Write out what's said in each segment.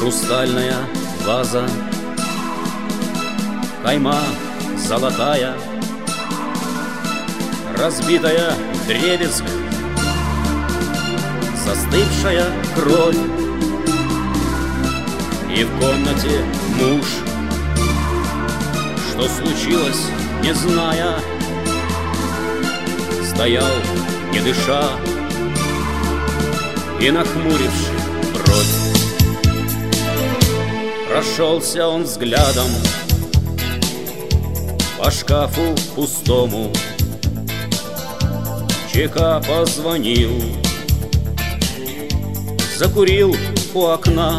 хрустальная ваза, кайма золотая, разбитая вдребезг, застывшая кровь. И в комнате муж, что случилось, не зная, стоял, не дыша и нахмуривши бровь. Прошелся он взглядом по шкафу пустому, ЧК позвонил, закурил у окна.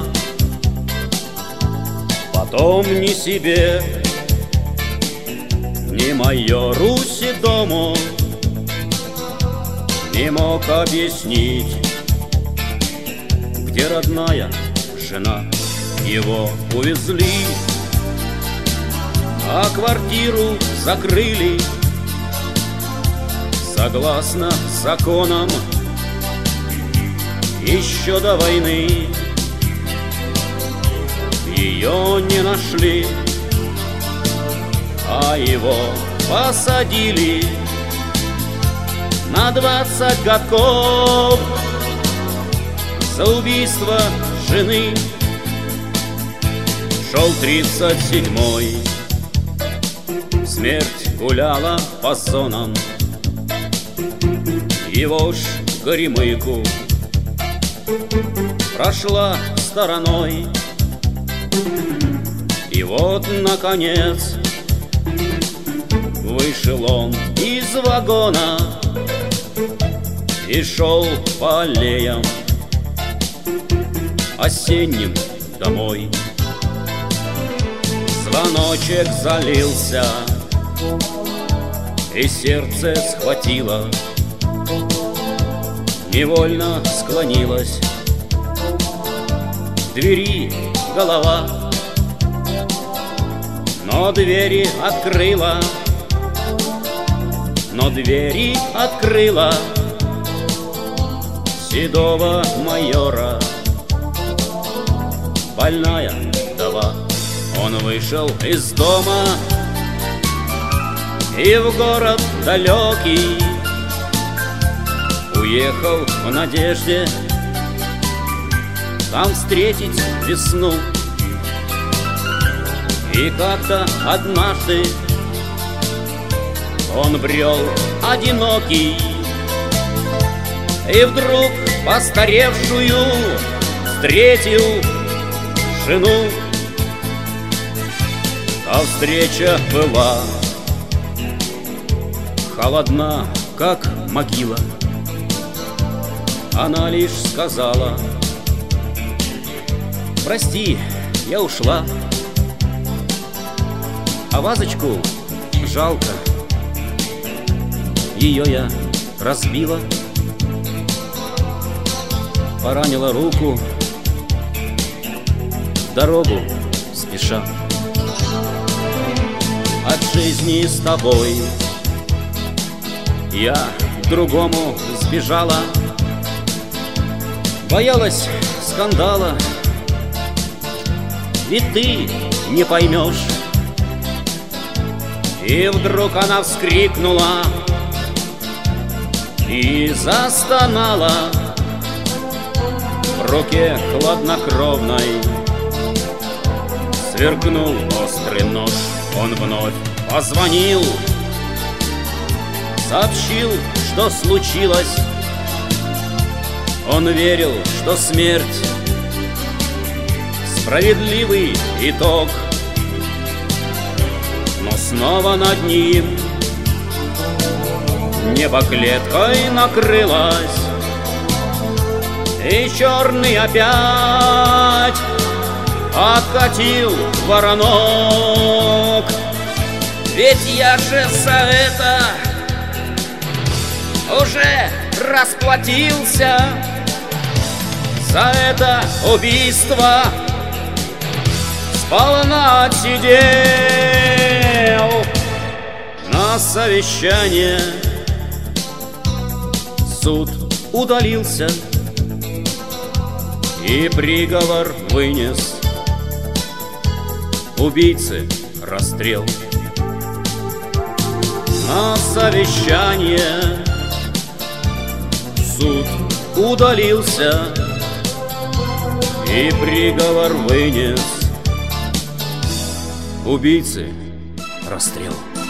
Потом ни себе, ни майору Седому не мог объяснить, где родная жена. Его увезли, а квартиру закрыли согласно законам еще до войны. Ее не нашли, а его посадили на 20 годков за убийство жены. Шел 37-й, смерть гуляла по зонам, его ж горемыку прошла стороной. И вот, наконец, вышел он из вагона и шел по аллеям осенним домой. Звоночек залился, и сердце схватило, невольно склонилась к двери голова, но двери открыла, седого майора больная вдова. Он вышел из дома и в город далекий уехал в надежде там встретить весну. И как-то однажды он брел одинокий, и вдруг постаревшую встретил жену. А встреча была холодна, как могила. Она лишь сказала: прости, я ушла. А вазочку жалко, ее я разбила, поранила руку в дорогу спеша. От жизни с тобой я к другому сбежала, боялась скандала, ведь ты не поймешь. И вдруг она вскрикнула и застонала. В руке хладнокровной сверкнул острый нож. Он вновь позвонил, сообщил, что случилось. Он верил, что смерть — справедливый итог. Но снова над ним небо клеткой накрылось, и черный опять откатил воронок. Ведь я же за это уже расплатился, за это убийство сполна отсидел. На совещание суд удалился, и приговор вынес: убийцы расстрел. На совещание суд удалился и приговор вынес: убийцы расстрел.